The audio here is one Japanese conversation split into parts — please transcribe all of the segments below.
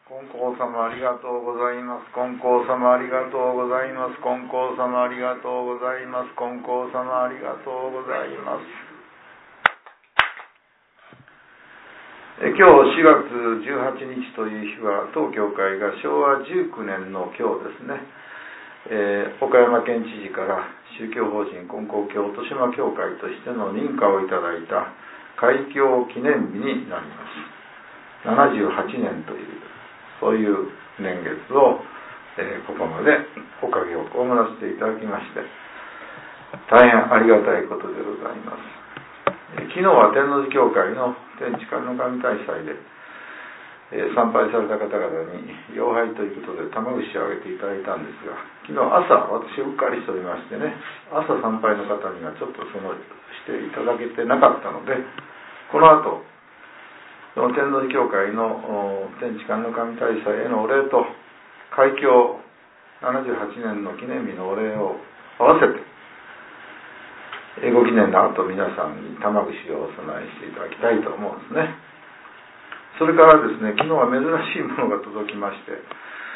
金光様ありがとうございます。金光様ありがとうございます。金光様ありがとうございます。金光様ありがとうございます。今日4月18日という日は当教会が昭和19年の今日ですね、岡山県知事から宗教法人金光教豊島教会としての認可をいただいた開教記念日になります。78年というそういう年月を、ここまでおかげを被らせていただきまして大変ありがたいことでございます。昨日は天王寺教会の天地神の神大祭で、参拝された方々に妖拝ということで玉串をあげていただいたんですが、昨日朝私うっかりしておりましてね、朝参拝の方にはちょっとしていただけてなかったので、この後その天王寺教会の天地神の神大祭へのお礼と開教78年の記念日のお礼を合わせてご記念の後皆さんに玉串をお供えしていただきたいと思うんですね。それからですね、昨日は珍しいものが届きまして、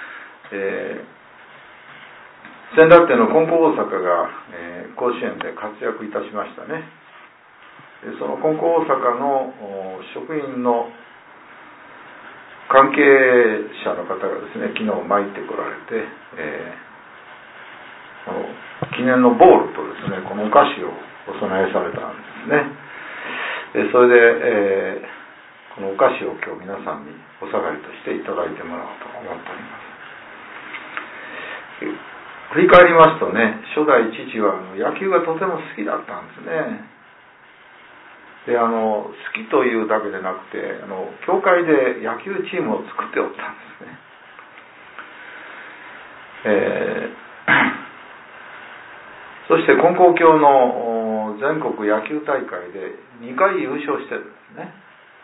先だっての金光大阪が、甲子園で活躍いたしましたね。その金光大阪の職員の関係者の方がですね、昨日参ってこられて、この記念のボールとですね、このお菓子をお供えされたんですね。それで、このお菓子を今日皆さんにお下がりとしていただいてもらおうと思っております。振り返りますとね、初代父は野球がとても好きだったんですね。で、好きというだけでなくて、教会で野球チームを作っておったんですね。そして金光教の全国野球大会で2回優勝してるんですね。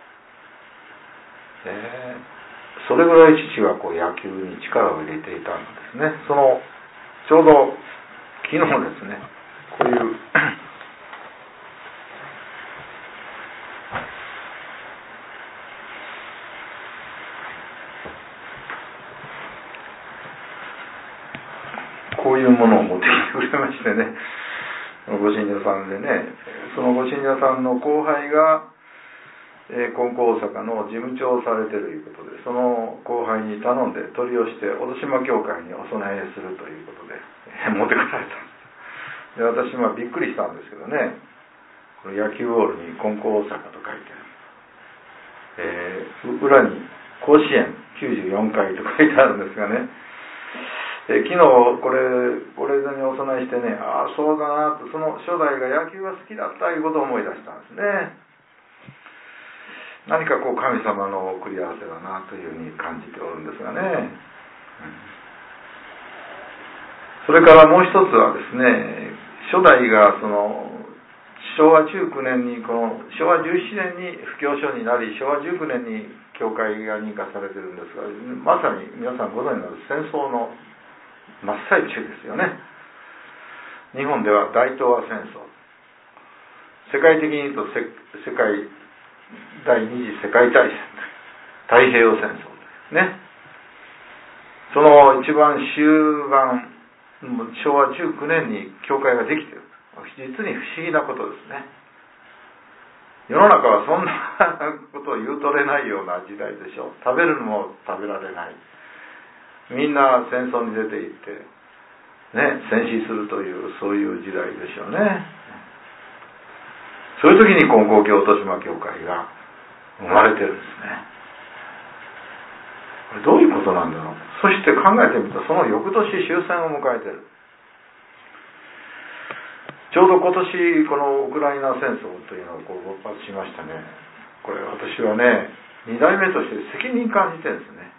それぐらい父は野球に力を入れていたんですね。ちょうど昨日ですね、こういうこういうものを持ってきてくれましてね、ご信者さんでね、そのご信者さんの後輩が金光大阪の事務長をされているということで、その後輩に頼んで取り寄して小戸島教会にお供えするということで持ってこられたんです。で、私もびっくりしたんですけどね、この野球ボールに金光大阪と書いてある、裏に甲子園94回と書いてあるんですがね、昨日これにお供えしてね、ああそうだなと、その初代が野球が好きだったということを思い出したんですね。何か神様の送り合わせだなというふうに感じておるんですがね。それからもう一つはですね、初代が昭和19年に昭和17年に布教書になり、昭和19年に教会が認可されているんですが、まさに皆さんご存知の戦争の真っ最中ですよね。日本では大東亜戦争、世界的に言うと世界第二次世界大戦、太平洋戦争ですね。その一番終盤、昭和19年に教会ができている。実に不思議なことですね。世の中はそんなことを言うとれないような時代でしょう。食べるのも食べられない。みんな戦争に出て行ってね、戦死するというそういう時代でしょうね。そういう時に金光教豊島教会が生まれてるんですね。これどういうことなんだろう。そして考えてみると、その翌年終戦を迎えてる。ちょうど今年このウクライナ戦争というのが勃発しましたね。これ私はね、2代目として責任感じてるんですね。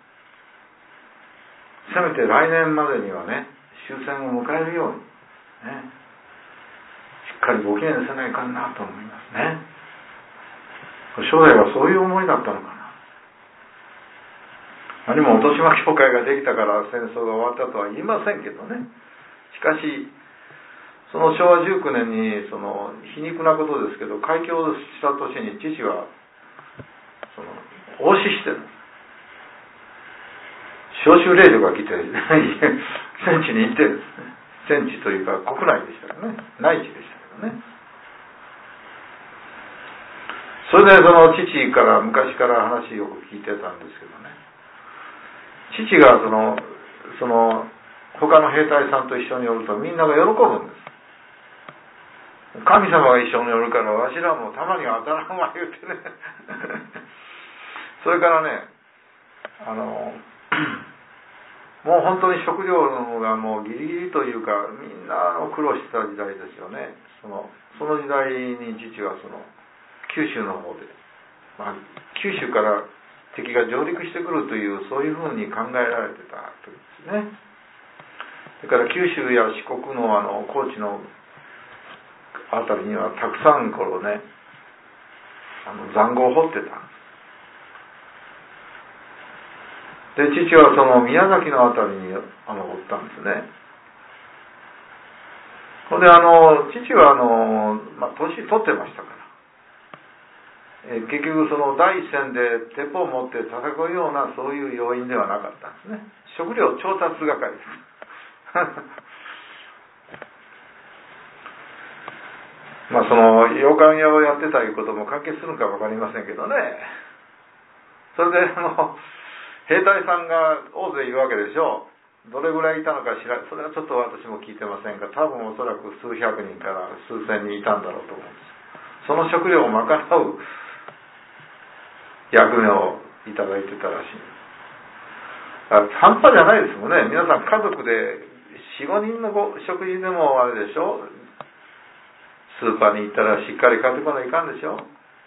せめて来年までにはね、終戦を迎えるように、ね、しっかりご記念せないかなと思いますね。初代はそういう思いだったのかな。何も豊島教会ができたから戦争が終わったとは言いませんけどね。しかしその昭和19年に皮肉なことですけど、開教した年に父は応死してる。 召集令状が来て戦地に行ってですね、戦地というか国内でしたからね、内地でしたけどね。それでその父から昔から話よく聞いてたんですけどね、父がその他の兵隊さんと一緒におるとみんなが喜ぶんです。神様が一緒におるからわしらもたまには当たらんわ言うてねそれからね、もう本当に食料がもうギリギリというか、みんな苦労してた時代ですよね。その時代に父は九州の方で、九州から敵が上陸してくるというそういうふうに考えられてた時ですね。それから九州や四国の高知のあたりにはたくさん頃ね、塹壕を掘ってたんです。で、父はその宮崎のあたりに掘ったんですね。ほんで父は年取ってましたから、結局その第一線で鉄砲を持って戦うようなそういう要因ではなかったんですね。食料調達係ですその洋館屋をやってたいうことも関係するのか分かりませんけどね。それで兵隊さんが大勢いるわけでしょう。どれぐらいいたのかそれはちょっと私も聞いてませんが、多分おそらく数百人から数千人いたんだろうと思うんです。その食料を賄う役目をいただいてたらしい。半端じゃないですもんね。皆さん家族で 4,5 人の食事でもあれでしょ、スーパーに行ったらしっかり買ってこないかんでしょ。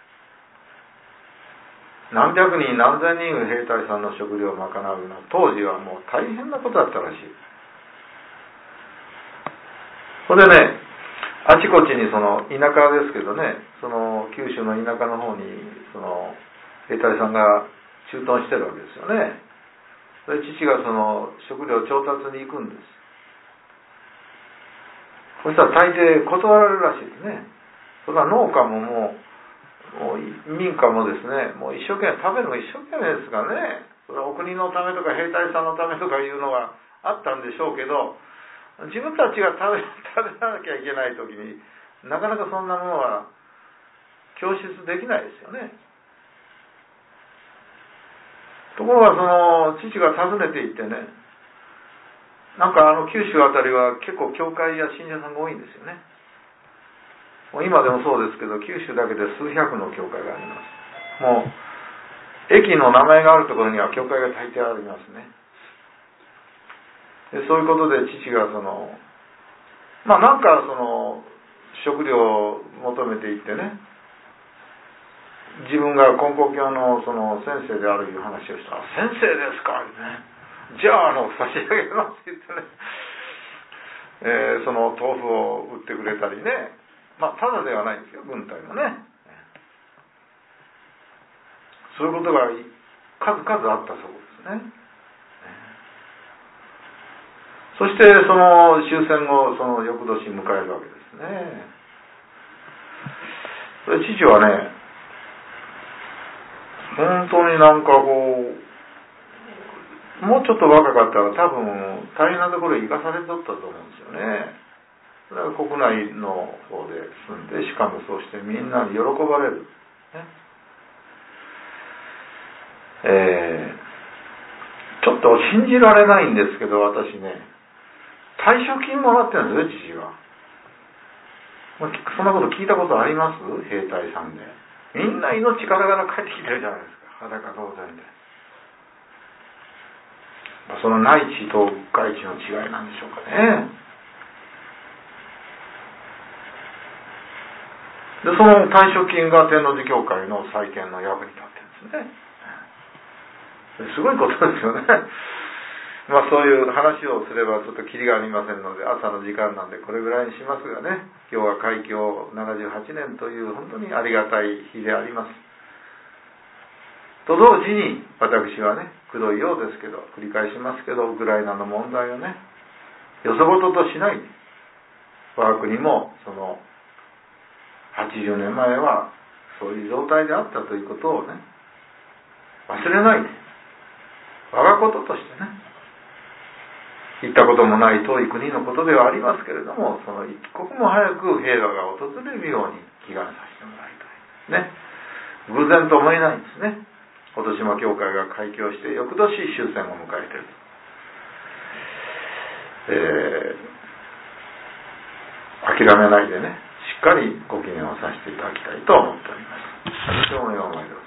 何百人何千人兵隊さんの食料を賄うのは当時はもう大変なことだったらしい。それでね、あちこちに田舎ですけどね、九州の田舎の方に兵隊さんが駐屯してるわけですよね。それで父が食料調達に行くんです。そしたら大抵断られるらしいですね。それは農家ももう民家もですね、もう一生懸命食べるのが一生懸命ですからね。それはお国のためとか兵隊さんのためとかいうのがあったんでしょうけど、自分たちが食べなきゃいけない時になかなかそんなものは供出できないですよね。ところが父が訪ねて行ってね、なんか九州あたりは結構教会や信者さんが多いんですよね。もう今でもそうですけど、九州だけで数百の教会があります。もう駅の名前があるところには教会が大抵ありますね。でそういうことで父がなんか食料を求めていってね、自分が根高教の先生であるいう話をしたら、先生ですかね、じゃあ差し上げますって言ってね、豆腐を売ってくれたりね、ただではないんですよ、軍隊もね。そういうことが数々あったそうですね。そして終戦後翌年迎えるわけですね。それ父はね、本当になんかもうちょっと若かったら多分大変なところへ行かされとったと思うんですよね。それは国内の方で住んで、しかもそうしてみんなに喜ばれる、ね。ちょっと信じられないんですけど、私ね、退職金もらってるんですよ、父は。そんなこと聞いたことあります？兵隊さんで。みんな命からがら帰ってきてるじゃないですか、裸同然で。その内地と外地の違いなんでしょうかね。でその退職金が天王寺教会の再建の役に立ってるんですね。すごいことですよね。そういう話をすればちょっとキリがありませんので、朝の時間なんでこれぐらいにしますがね、今日は開教78年という本当にありがたい日であります。と同時に私はね、くどいようですけど、繰り返しますけど、ウクライナの問題をね、よそごととしない。我が国も80年前はそういう状態であったということをね、忘れないで、我がこととしてね、 行ったこともない遠い国のことではありますけれども、その一刻も早く平和が訪れるように祈願させてもらいたいね。偶然と思えないんですね。落島教会が開教して翌年終戦を迎えていると、諦めないでね、しっかりご祈願をさせていただきたいと思っております。今日もお読まいで